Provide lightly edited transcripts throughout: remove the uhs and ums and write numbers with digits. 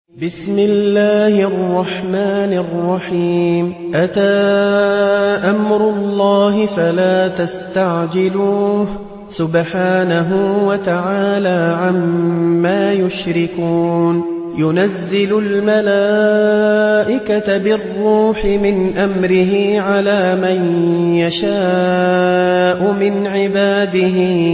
بسم الله الرحمن الرحيم أتى أمر الله فلا تستعجلوه سبحانه وتعالى عما يشركون ينزل الملائكة بالروح من أمره على من يشاء من عباده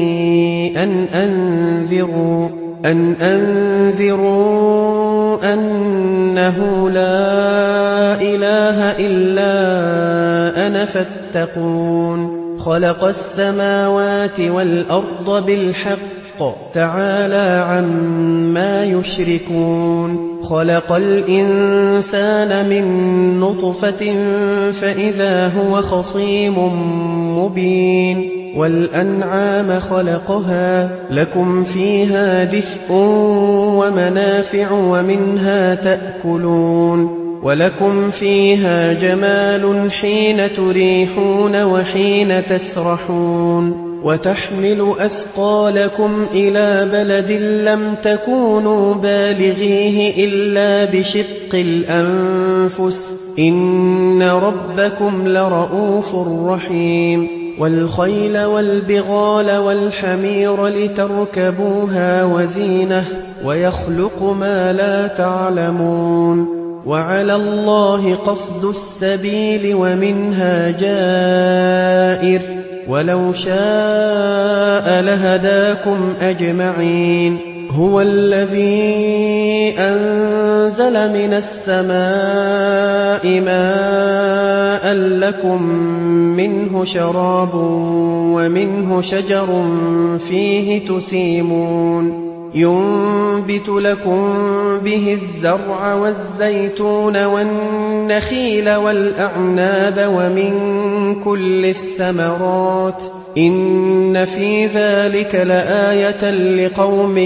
أن أنذروا أنه لا إله إلا أنا فاتقون خلق السماوات والأرض بالحق تعالى عما يشركون خلق الإنسان من نطفة فإذا هو خصيم مبين والأنعام خلقها لكم فيها دفء ومنافع ومنها تأكلون ولكم فيها جمال حين تريحون وحين تسرحون وتحمل أثقالكم إلى بلد لم تكونوا بالغيه إلا بشق الأنفس إن ربكم لرؤوف رحيم والخيل والبغال والحمير لتركبوها وزينة ويخلق ما لا تعلمون وعلى الله قصد السبيل ومنها جائر ولو شاء لهداكم أجمعين هو الذي أنزل من السماء ماء لكم منه شراب ومنه شجر فيه تسيمون ينبت لكم به الزرع والزيتون والنخيل والأعناب ومن كل الثمرات إن في ذلك لآية لقوم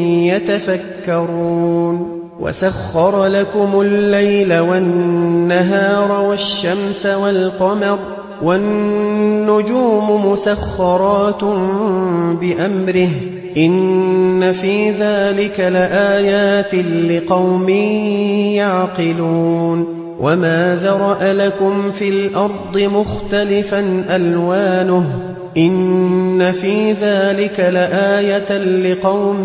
يتفكرون وسخر لكم الليل والنهار والشمس والقمر والنجوم مسخرات بأمره إن في ذلك لآيات لقوم يعقلون وما ذرأ لكم في الأرض مختلفا ألوانه إن في ذلك لآية لقوم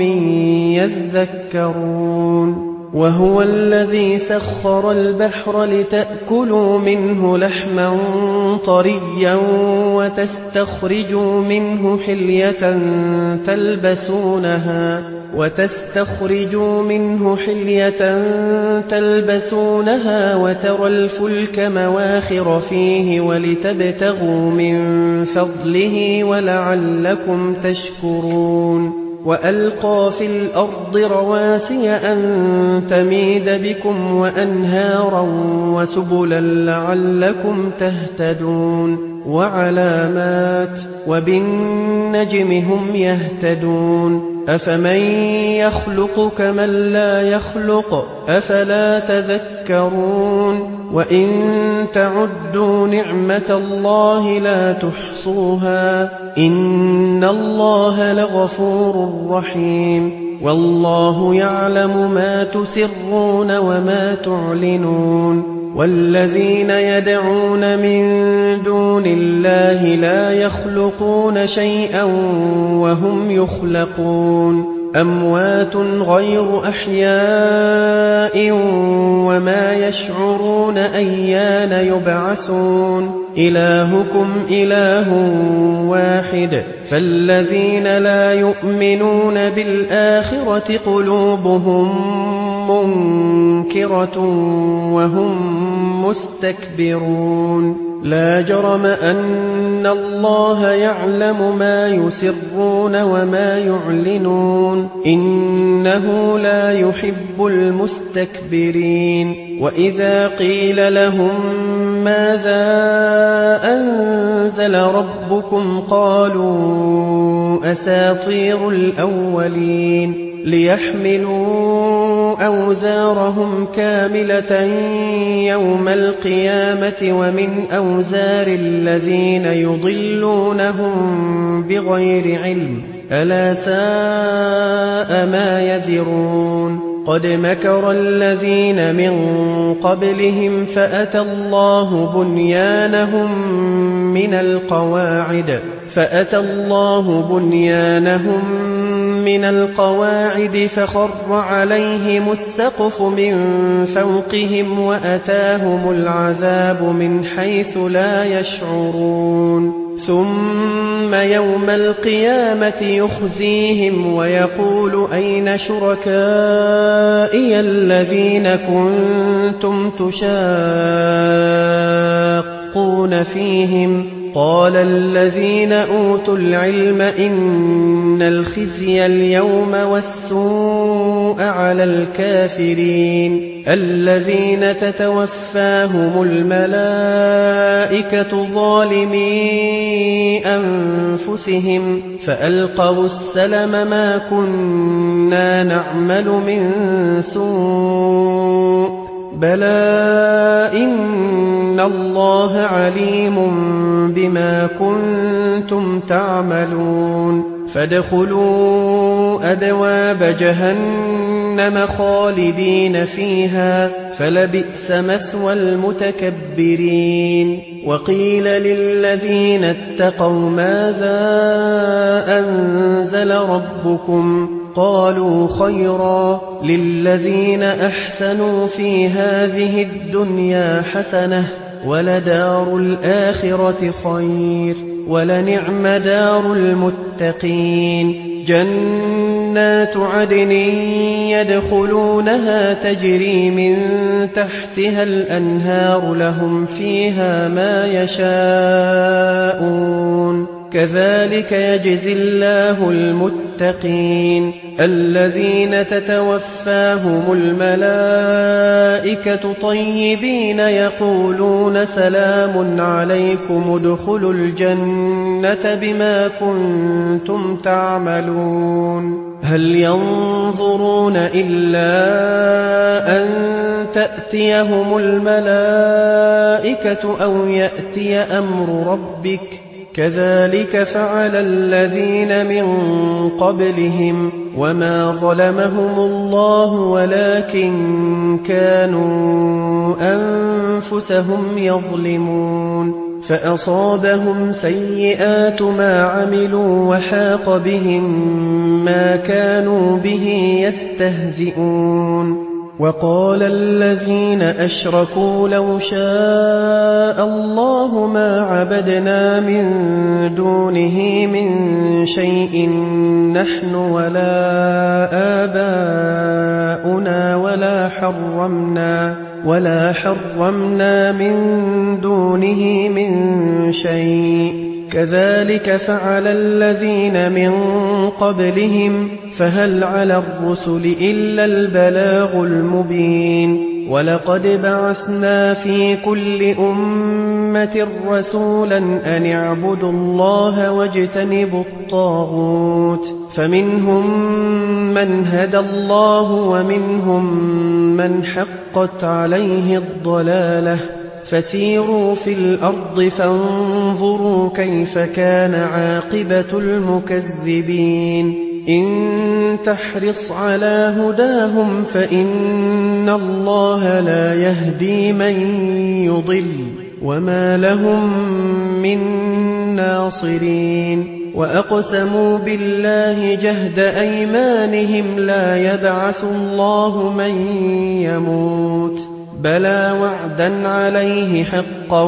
يذكرون وهو الذي سخر البحر لتأكلوا منه لحما طريا وتستخرجوا منه حلية تلبسونها وترى الفلك مواخر فيه ولتبتغوا من فضله ولعلكم تشكرون وألقى في الأرض رواسي أن تميد بكم وأنهارا وسبلا لعلكم تهتدون وعلامات وبالنجم هم يهتدون أفمن يخلق كمن لا يخلق أفلا تذكرون وإن تعدوا نعمة الله لا تحصوها إن الله لغفور رحيم والله يعلم ما تسرون وما تعلنون والذين يدعون من دون الله لا يخلقون شيئا وهم يخلقون أموات غير أحياء وما يشعرون أيان يبعثون إلهكم إله واحد فالذين لا يؤمنون بالآخرة قلوبهم منكرة وهم مستكبرون لا جرم أن الله يعلم ما يسرون وما يعلنون إنه لا يحب المستكبرين وإذا قيل لهم ماذا أنزل ربكم قالوا أساطير الأولين ليحملوا أوزارهم كاملة يوم القيامة ومن أوزار الذين يضلونهم بغير علم ألا ساء ما يزرون قد مكر الذين من قبلهم فأتى الله بنيانهم من القواعد فخر عليهم السقف من فوقهم وأتاهم العذاب من حيث لا يشعرون ثم يوم القيامة يخزيهم ويقول أين شركائي الذين كنتم تشاقون فيهم قال الذين أوتوا العلم إن الخزي اليوم والسوء على الكافرين الذين تتوفاهم الملائكة ظالمي أنفسهم فألقوا السلم ما كنا نعمل من سوء بلى إن الله عليم بما كنتم تعملون فادخلوا أبواب جهنم خالدين فيها فلبئس مثوى المتكبرين وقيل للذين اتقوا ماذا أنزل ربكم قالوا خيرا للذين أحسنوا في هذه الدنيا حسنة ولدار الآخرة خير ولنعم دار المتقين جنات عدن يدخلونها تجري من تحتها الأنهار لهم فيها ما يشاءون كذلك يجزي الله المتقين الذين تتوفاهم الملائكة طيبين يقولون سلام عليكم ادخلوا الجنة بما كنتم تعملون هل ينظرون إلا أن تأتيهم الملائكة أو يأتي أمر ربك كذلك فعل الذين من قبلهم وما ظلمهم الله ولكن كانوا أنفسهم يظلمون فأصابهم سيئات ما عملوا وحاق بهم ما كانوا به يستهزئون وقال الذين أشركوا لو شاء الله ما عبدنا من دونه من شيء نحن ولا آباؤنا ولا حرمنا من دونه من شيء كذلك فعل الذين من قبلهم فهل على الرسل إلا البلاغ المبين ولقد بعثنا في كل أمة رسولا أن اعبدوا الله واجتنبوا الطاغوت فمنهم من هدى الله ومنهم من حقت عليه الضلالة فسيروا في الأرض فانظروا كيف كان عاقبة المكذبين إن تحرص على هداهم فإن الله لا يهدي من يضل وما لهم من ناصرين وأقسموا بالله جهد أيمانهم لا يبعث الله من يموت بلى وعدا عليه حقا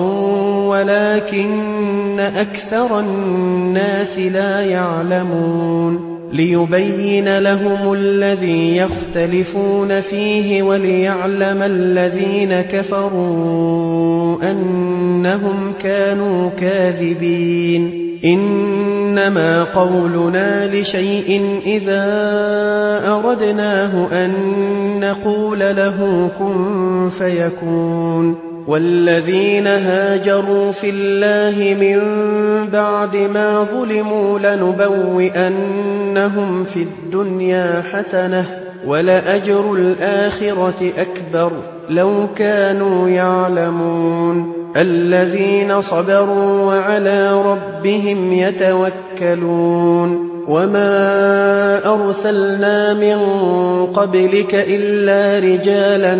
ولكن أكثر الناس لا يعلمون ليبين لهم الذي يختلفون فيه وليعلم الذين كفروا أنهم كانوا كاذبين إنما قولنا لشيء إذا أردناه أن نقول له كن فيكون والذين هاجروا في الله من بعد ما ظلموا لنبوئنهم في الدنيا حسنة ولأجر الآخرة أكبر لو كانوا يعلمون الذين صبروا وعلى ربهم يتوكلون وما أرسلنا من قبلك إلا رجالا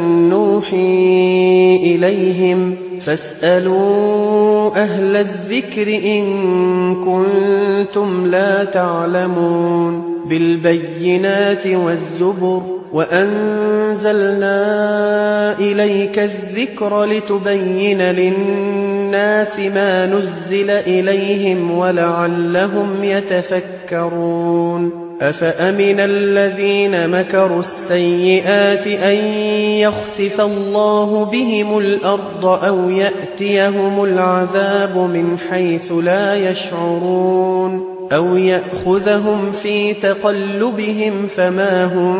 نوحي إليهم فاسألوا أهل الذكر إن كنتم لا تعلمون بالبينات والزبر وأنزلنا إليك الذكر لتبين للناس ما نزل إليهم ولعلهم يتفكرون أفأمن الذين مكروا السيئات أن يخسف الله بهم الأرض أو يأتيهم العذاب من حيث لا يشعرون أو يأخذهم في تقلبهم فما هم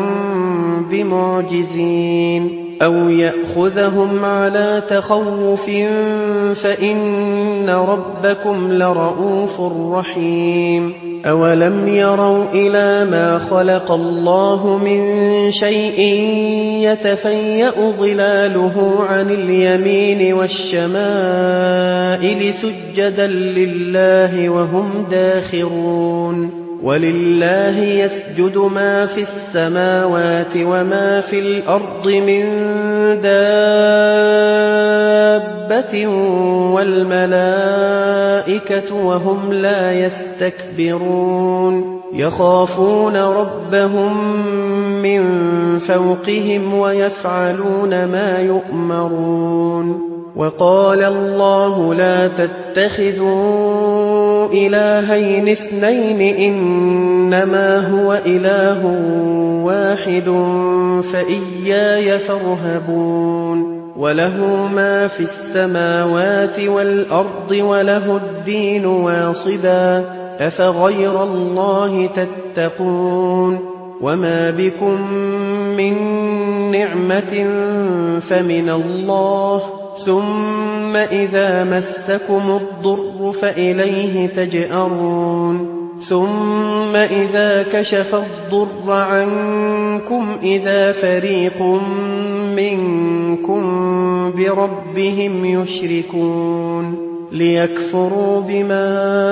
بمعجزين أو يأخذهم على تخوف فإن ربكم لرؤوف رحيم أولم يروا إلى ما خلق الله من شيء يتفيأ ظلاله عن اليمين والشمائل سجدا لله وهم داخرون ولله يسجد ما في السماوات وما في الأرض من دابة والملائكة وهم لا يستكبرون يخافون ربهم من فوقهم ويفعلون ما يؤمرون وقال الله لا تتخذوا إلهين اثنين إنما هو إله واحد فإياي فارهبون وله ما في السماوات والأرض وله الدين واصبا أفغير الله تتقون وما بكم من نعمة فمن الله ثم إذا مسكم الضر فإليه تجأرون ثم إذا كشف الضر عنكم إذا فريق منكم بربهم يشركون ليكفروا بما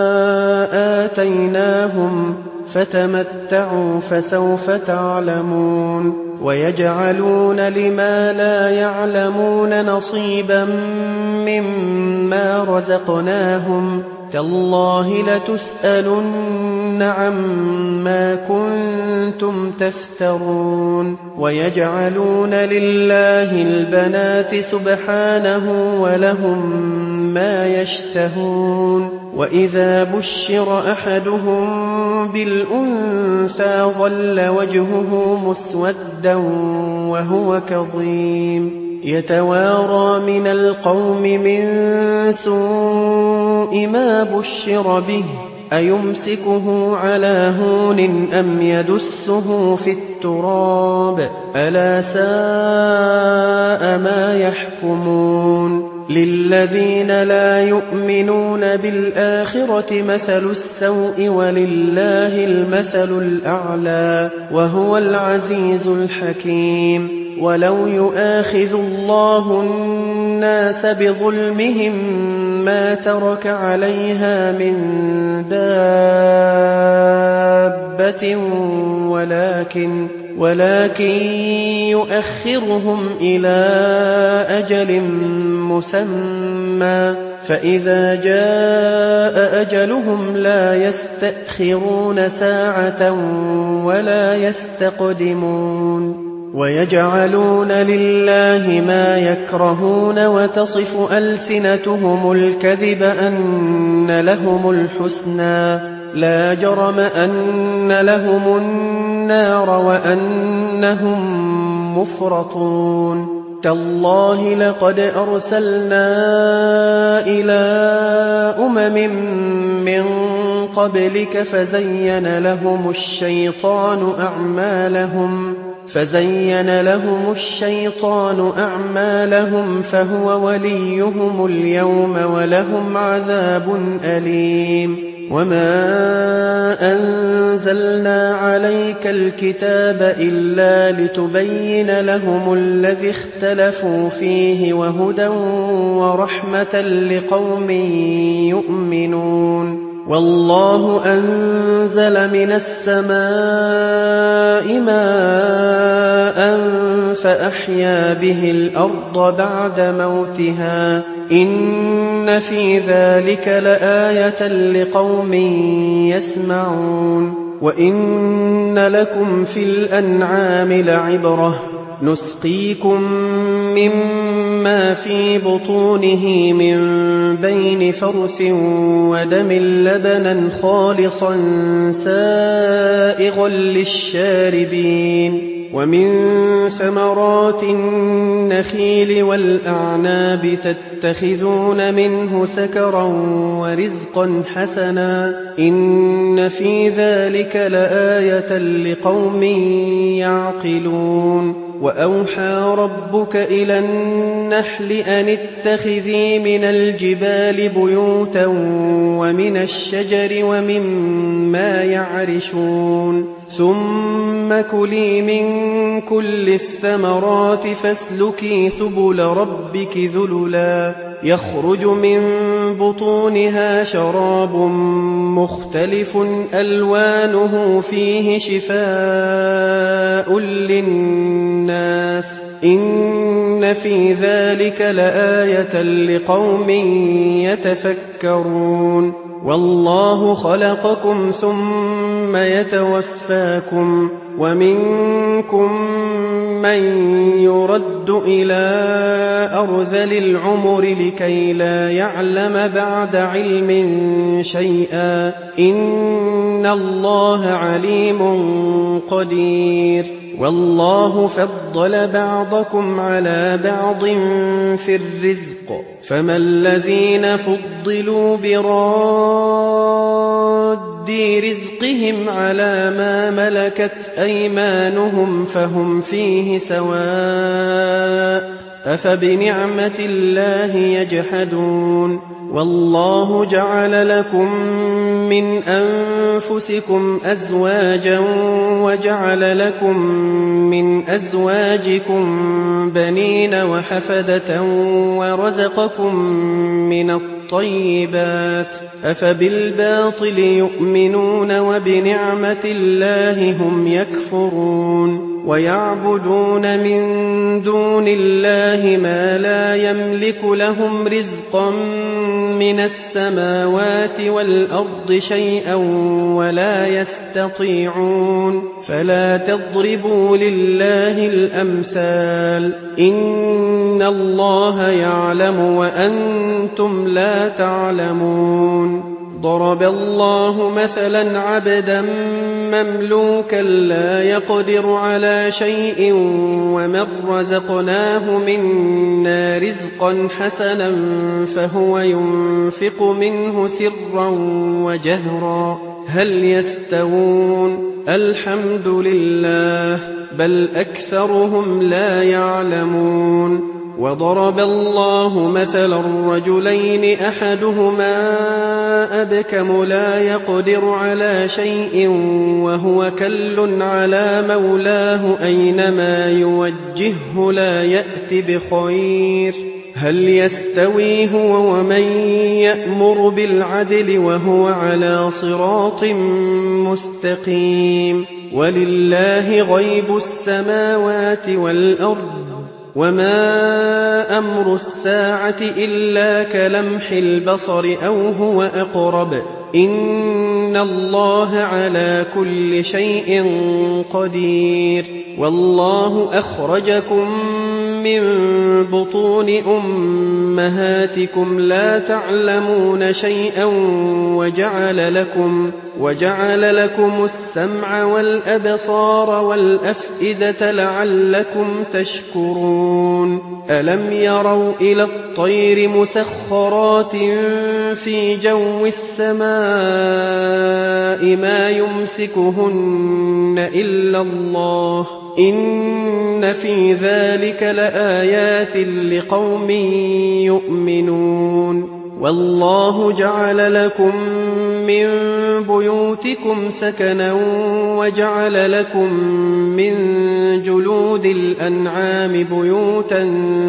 آتيناهم فتمتعوا فسوف تعلمون ويجعلون لما لا يعلمون نصيبا مما رزقناهم تالله لتسألن عما كنتم تفترون ويجعلون لله البنات سبحانه ولهم ما يشتهون وإذا بشر أحدهم بالأنثى ظل وجهه مسودا وهو كظيم يتوارى من القوم من سوء ما بشر به أيمسكه على هون أم يدسه في التراب ألا ساء ما يحكمون للذين لا يؤمنون بالآخرة مثل السوء ولله المثل الأعلى وهو العزيز الحكيم ولو يؤاخذ الله الناس بظلمهم ما ترك عليها من دابة ولكن يؤخرهم إلى أجل مسمى فإذا جاء أجلهم لا يستأخرون ساعة ولا يستقدمون ويجعلون لله ما يكرهون وتصف ألسنتهم الكذب أن لهم الحسنى لا جرم أن لهم النار وأنهم مفرطون تالله لقد أرسلنا إلى من قبلك فزين لهم الشيطان أعمالهم فهو وليهم اليوم ولهم عذاب أليم وما أنزلنا عليك الكتاب إلا لتبين لهم الذي اختلفوا فيه وهدى ورحمة لقوم يؤمنون والله أنزل من السماء ماء فأحيا به الأرض بعد موتها إن في ذلك لآية لقوم يسمعون وإن لكم في الأنعام لعبرة نسقيكم مما في بطونه من بين فرث ودم لبنا خالصا سائغا للشاربين ومن ثمرات النخيل والأعناب تتخذون منه سكرا ورزقا حسنا إن في ذلك لآية لقوم يعقلون وأوحى ربك إلى النحل أن اتخذي من الجبال بيوتا ومن الشجر ومما يعرشون ثم كلي من كل الثمرات فاسلكي سبل ربك ذللا يخرج من بطونها شراب مختلف ألوانه فيه شفاء للناس إن في ذلك لآية لقوم يتفكرون والله خلقكم ثم يتوفاكم ومنكم من يرد إلى أرذل العمر لكي لا يعلم بعد علم شيئا إن الله عليم قدير والله فضل بعضكم على بعض في الرزق فما الذين فضلوا براد رزقهم على ما ملكت أيمانهم فهم فيه سواء أفبنعمة الله يجحدون والله جعل لكم من أنفسكم أزواجا وجعل لكم من أزواجكم بنين وحفدة ورزقكم من الطيبات أفبالباطل يؤمنون وبنعمة الله هم يكفرون ويعبدون من دون الله ما لا يملك لهم رزقا من السماوات والأرض شيئا ولا يستطيعون فلا تضربوا لله الأمثال إن الله يعلم وأنتم لا تعلمون ضرب الله مثلا عبدا مملوكا لا يقدر على شيء ومن رزقناه منا رزقا حسنا فهو ينفق منه سرا وجهرا هل يستوون الحمد لله بل أكثرهم لا يعلمون وضرب الله مثلا رجلين أحدهما أبكم لا يقدر على شيء وهو كل على مولاه أينما يوجهه لا يأت بخير هل يستوي هو ومن يأمر بالعدل وهو على صراط مستقيم ولله غيب السماوات والأرض وما أمر الساعة إلا كلمح البصر أو هو أقرب إن الله على كل شيء قدير والله أخرجكم من بطون أمهاتكم لا تعلمون شيئا وجعل لكم السمع والأبصار والأفئدة لعلكم تشكرون ألم يروا إلى الطير مسخرات في جو السماء ما يمسكهن إلا الله إن في ذلك لآيات لقوم يؤمنون والله جعل لكم مِّن بُيُوتِكُمْ سَكَنًا وَجَعَلَ لَكُم مِّن جُلُودِ الْأَنْعَامِ بُيُوتًا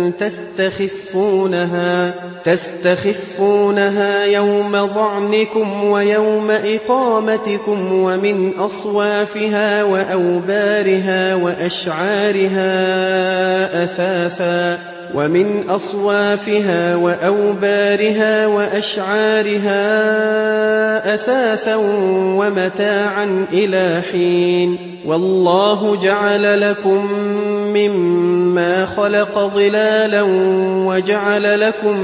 تَسْتَخِفُّونَهَا يَوْمَ ظَعْنِكُمْ وَيَوْمَ إِقَامَتِكُمْ وَمِنْ أَصْوَافِهَا وَأَوْبَارِهَا وَأَشْعَارِهَا أَثَاثًا وَمَتَاعًا إِلَىٰ حِينٍ وَاللَّهُ جَعَلَ لَكُم مِّمَّا خَلَقَ ظِلَالًا وَجَعَلَ لَكُم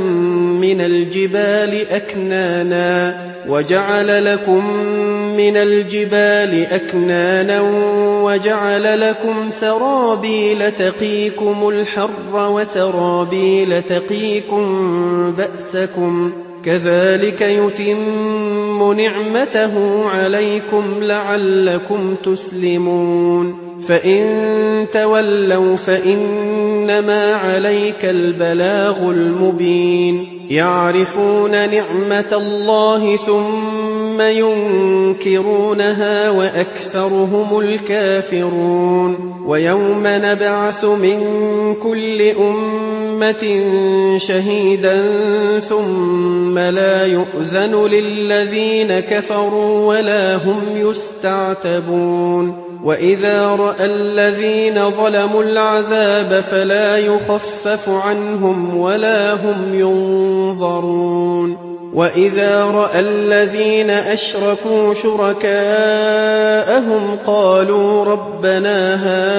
مِّنَ الْجِبَالِ أَكْنَانًا وَجَعَلَ لَكُمْ سَرَابِيلَ تَقِيكُمُ الْحَرَّ وَسَرَابِيلَ تَقِيكُم بَأْسَكُمْ ۚ كَذَٰلِكَ يُتِمُّ نِعْمَتَهُ عَلَيْكُمْ لَعَلَّكُمْ تُسْلِمُونَ فَإِن تَوَلَّوْا فَإِنَّمَا عَلَيْكَ الْبَلَاغُ الْمُبِينُ يَعْرِفُونَ نِعْمَتَ اللَّهِ ثُمَّ يُنكِرُونَهَا وَأَكْثَرُهُمُ الْكَافِرُونَ وَيَوْمَ نَبْعَثُ مِن كُلِّ أُمَّةٍ شَهِيدًا ثُمَّ لَا يُؤْذَنُ لِلَّذِينَ كَفَرُوا وَلَا هُمْ يُسْتَعْتَبُونَ وَإِذَا رَأَى الَّذِينَ ظَلَمُوا الْعَذَابَ فَلَا يُخَفَّفُ عَنْهُمْ وَلَا هُمْ يُنظَرُونَ وَإِذَا رَأَى الَّذِينَ أَشْرَكُوا شُرَكَاءَهُمْ قَالُوا رَبَّنَا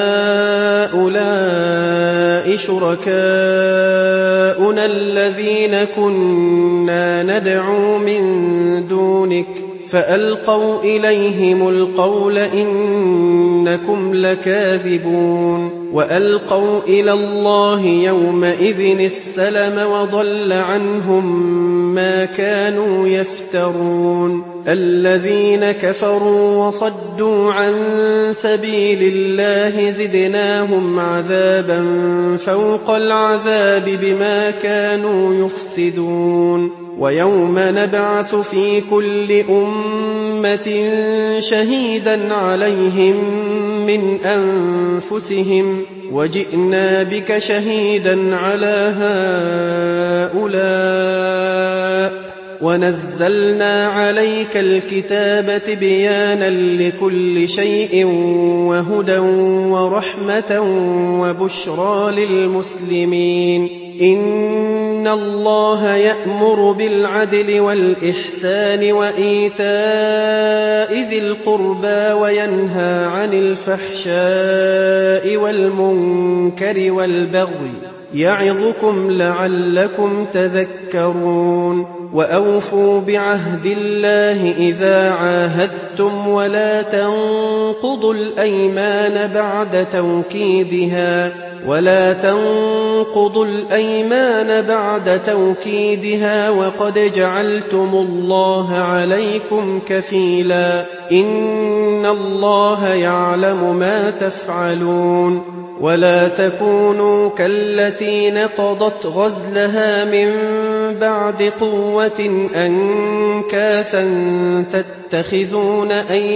هَٰؤُلَاءِ شُرَكَاؤُنَا الَّذِينَ كُنَّا نَدْعُو مِن دُونِكَ فَأَلْقَوْا إِلَيْهِمُ الْقَوْلَ إِنَّكُمْ لَكَاذِبُونَ وَأَلْقَوْا إِلَى اللَّهِ يَوْمَئِذٍ السَّلَمَ وَضَلَّ عَنْهُم مَّا كَانُوا يَفْتَرُونَ الَّذِينَ كَفَرُوا وَصَدُّوا عَن سَبِيلِ اللَّهِ زِدْنَاهُمْ عَذَابًا فَوْقَ الْعَذَابِ بِمَا كَانُوا يُفْسِدُونَ وَيَوْمَ نَبْعَثُ فِي كُلِّ أُمَّةٍ شَهِيدًا عَلَيْهِم مِّنْ أَنفُسِهِمْ وَجِئْنَا بِكَ شَهِيدًا عَلَىٰ هَٰؤُلَاءِ وَنَزَّلْنَا عَلَيْكَ الْكِتَابَ تِبْيَانًا لِّكُلِّ شَيْءٍ وَهُدًى وَرَحْمَةً وَبُشْرَىٰ لِلْمُسْلِمِينَ إِنَّ اللَّهَ يَأْمُرُ بِالْعَدْلِ وَالْإِحْسَانِ وَإِيتَاءِ ذِي الْقُرْبَىٰ وَيَنْهَىٰ عَنِ الْفَحْشَاءِ وَالْمُنكَرِ وَالْبَغْيِ يَعِظُكُمْ لَعَلَّكُمْ تَذَكَّرُونَ وَأَوْفُوا بِعَهْدِ اللَّهِ إِذَا عَاهَدتُّمْ وَلَا تَنقُضُوا الْأَيْمَانَ بَعْدَ تَوْكِيدِهَا وَقَدْ جَعَلْتُمُ اللَّهَ عَلَيْكُمْ كَفِيلًا إِنَّ اللَّهَ يَعْلَمُ مَا تَفْعَلُونَ وَلَا تَكُونُوا كَالَّتِي نَقَضَتْ غَزْلَهَا مِن بَعْدِ قُوَّةٍ أَنكَاثًا تَتَّخِذُونَ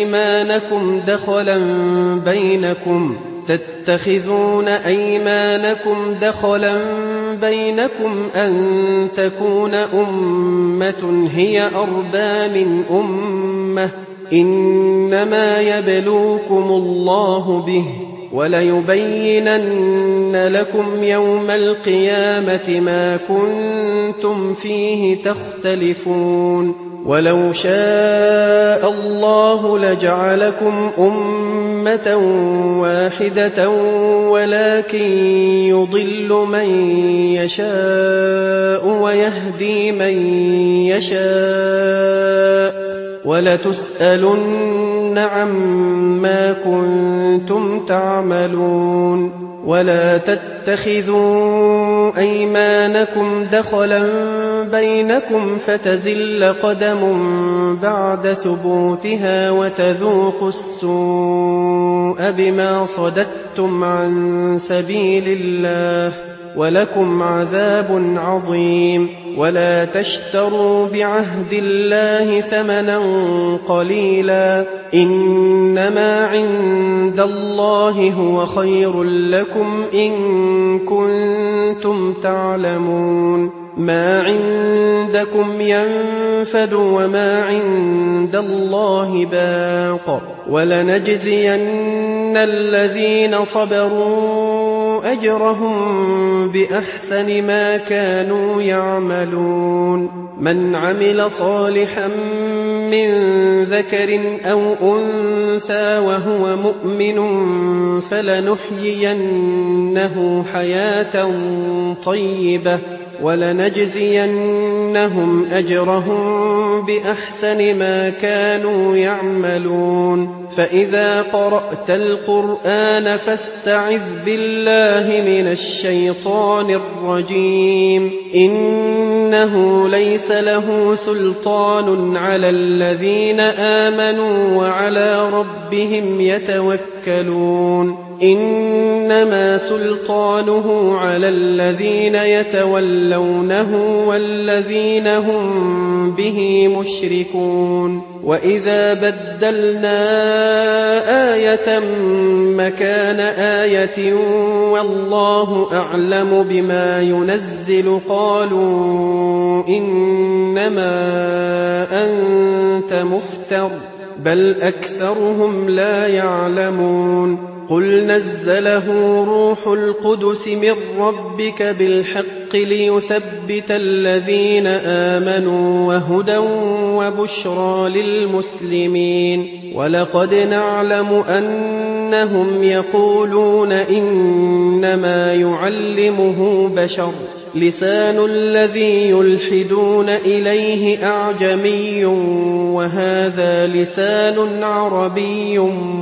أَيْمَانَكُمْ دَخَلًا بَيْنَكُمْ أَن تَكُونَ أُمَّةٌ هِيَ أَرْبَىٰ مِنْ أُمَّةٍ ۚ إِنَّمَا يَبْلُوكُمُ اللَّهُ بِهِ ۚ وَلَيُبَيِّنَنَّ لَكُمْ يَوْمَ الْقِيَامَةِ مَا كُنتُمْ فِيهِ تَخْتَلِفُونَ وَلَوْ شَاءَ اللَّهُ لَجَعَلَكُمْ أُمَّةً وَاحِدَةً وَلَٰكِن يُضِلُّ مَن يَشَاءُ وَيَهْدِي مَن يَشَاءُ ۚ وَلَتُسْأَلُنَّ عَمَّا كُنتُمْ تَعْمَلُونَ وَلَا تَتَّخِذُوا أَيْمَانَكُمْ دَخَلًا بَيْنَكُمْ فَتَزِلَّ قَدَمٌ بَعْدَ ثُبُوتِهَا وَتَذُوقُوا السُّوءَ بِمَا صَدَدتُّمْ عَن سَبِيلِ اللَّهِ ولكم عذاب عظيم. ولا تشتروا بعهد الله ثمنا قليلا، إنما عند الله هو خير لكم إن كنتم تعلمون. ما عندكم ينفد وما عند الله باق، ولنجزين الذين صبروا أجرهم بأحسن ما كانوا يعملون. من عمل صالحا من ذكر أو أنثى وهو مؤمن فلنحيينه حياة طيبة ولنجزينهم أجرهم بأحسن ما كانوا يعملون. فإذا قرأت القرآن فاستعذ بالله من الشيطان الرجيم، إنه ليس له سلطان على الذين آمنوا وعلى ربهم يتوكلون. إنما سلطانه على الذين يتولونه والذين هم به مشركون. وإذا بدلنا آية مكان آية والله أعلم بما ينزل قالوا إنما أنت مفتر بل أكثرهم لا يعلمون. قل نزله روح القدس من ربك بالحق ليثبت الذين آمنوا وهدى وبشرى للمسلمين. ولقد نعلم أنهم يقولون إنما يعلمه بشر، لسان الذي يلحدون إليه أعجمي وهذا لسان عربي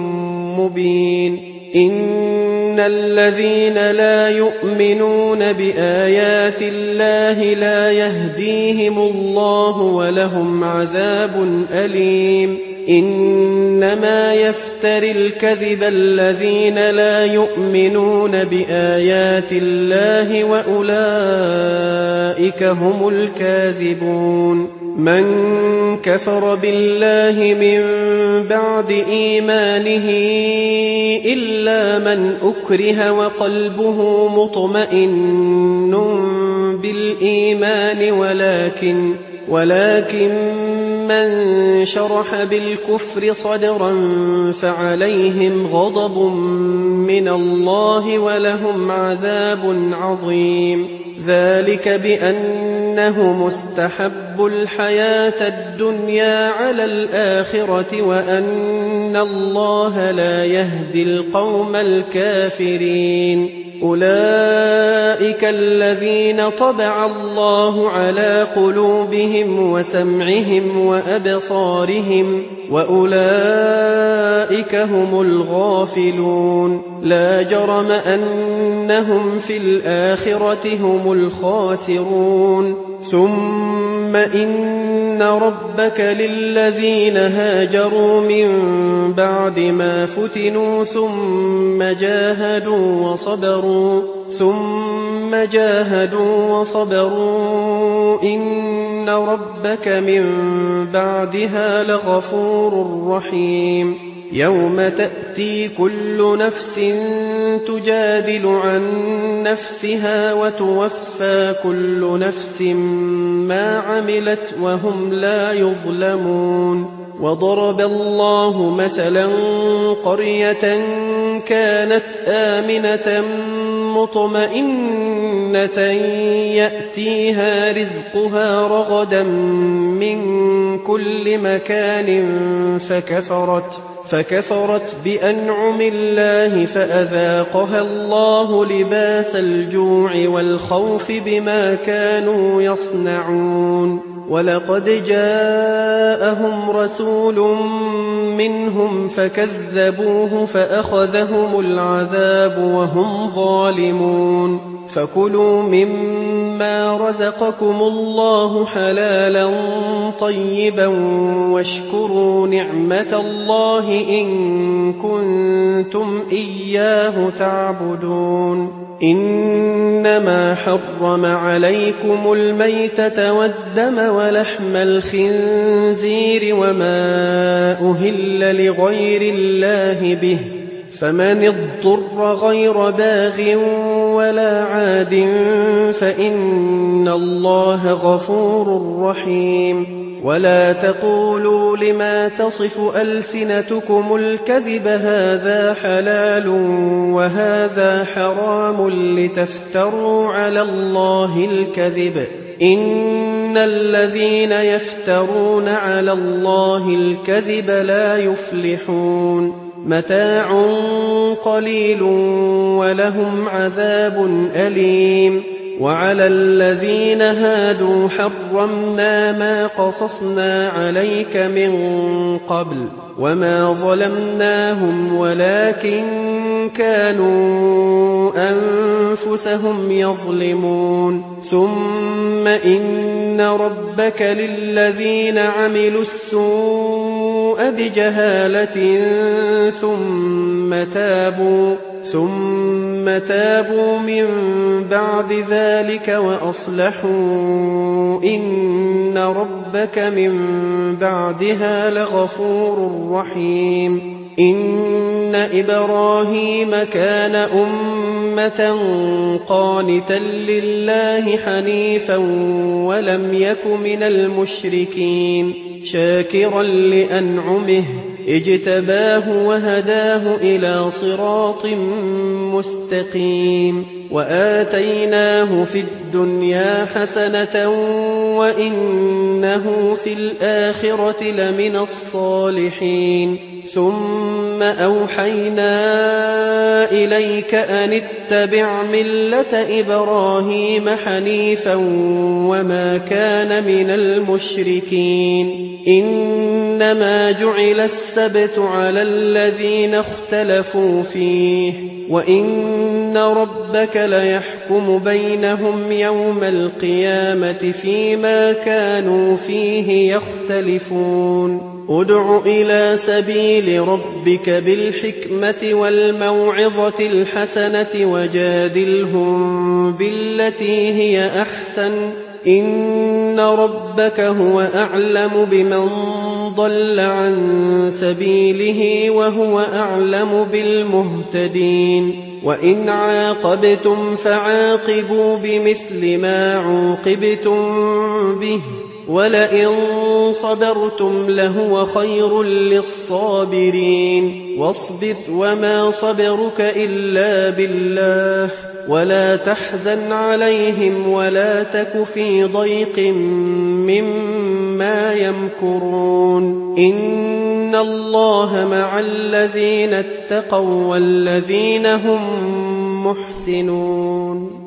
مبين. إن الذين لا يؤمنون بآيات الله لا يهديهم الله ولهم عذاب أليم. إنما يفتر الكذب الذين لا يؤمنون بآيات الله وأولئك هم الكاذبون. من كفر بالله من بعد إيمانه إلا من أكره وقلبه مطمئن بالإيمان ولكن من شرح بالكفر صدرا فعليهم غضب من الله ولهم عذاب عظيم. ذلك بأنه مستحب الحياة الدنيا على الآخرة وأن الله لا يهدي القوم الكافرين. أولئك الذين طبع الله على قلوبهم وسمعهم وأبصارهم وأولئك هم الغافلون. لا جرم أنهم في الآخرة هم الخاسرون. ثم إن ربك للذين هاجروا من بعد ما فتنوا ثم جاهدوا وصبروا إن ربك من بعدها لغفور رحيم. يوم تأتي كل نفس تجادل عن نفسها وتوفى كل نفس ما عملت وهم لا يظلمون. وضرب الله مثلا قرية كانت آمنة مطمئنة يأتيها رزقها رغدا من كل مكان فكفرت بأنعم الله فأذاقها الله لباس الجوع والخوف بما كانوا يصنعون. ولقد جاءهم رسول منهم فكذبوه فأخذهم العذاب وهم ظالمون. فكلوا مما رزقكم الله حلالا طيبا واشكروا نعمة الله إن كنتم إياه تعبدون. إنما حرم عليكم الميتة والدم ولحم الخنزير وما أهل لغير الله به فمن اضطر غير باغ ولا عاد فإن الله غفور رحيم ولا تقولوا لما تصف ألسنتكم الكذب هذا حلال وهذا حرام لتفتروا على الله الكذب إن الذين يفترون على الله الكذب لا يفلحون متاع قليل ولهم عذاب أليم وعلى الذين هادوا حرمنا ما قصصنا عليك من قبل وما ظلمناهم ولكن كانوا أنفسهم يظلمون ثم إن ربك للذين عملوا السوء بجهالة ثم تابوا من بعد ذلك وأصلحوا إن ربك من بعدها لغفور رحيم إن إبراهيم كان أمة قانتا لله حنيفا ولم يك من المشركين شاكرا لأنعمه اجتباه وهداه إلى صراط مستقيم وآتيناه في الدنيا حسنة وإنه في الآخرة لمن الصالحين ثم أوحينا إليك أن اتبع ملة إبراهيم حنيفا وما كان من المشركين إنما جعل السبت على الذين اختلفوا فيه وإن ربك ليحكم بينهم يوم القيامة فيما كانوا فيه يختلفون ادع إلى سبيل ربك بالحكمة والموعظة الحسنة وجادلهم بالتي هي أحسن إن ربك هو أعلم بمن ضل عن سبيله وهو أعلم بالمهتدين وإن عاقبتم فعاقبوا بمثل ما عوقبتم به ولئن صبرتم لهو خير للصابرين واصبر وما صبرك إلا بالله ولا تحزن عليهم ولا تك في ضيق مما يمكرون إن الله مع الذين اتقوا والذين هم محسنون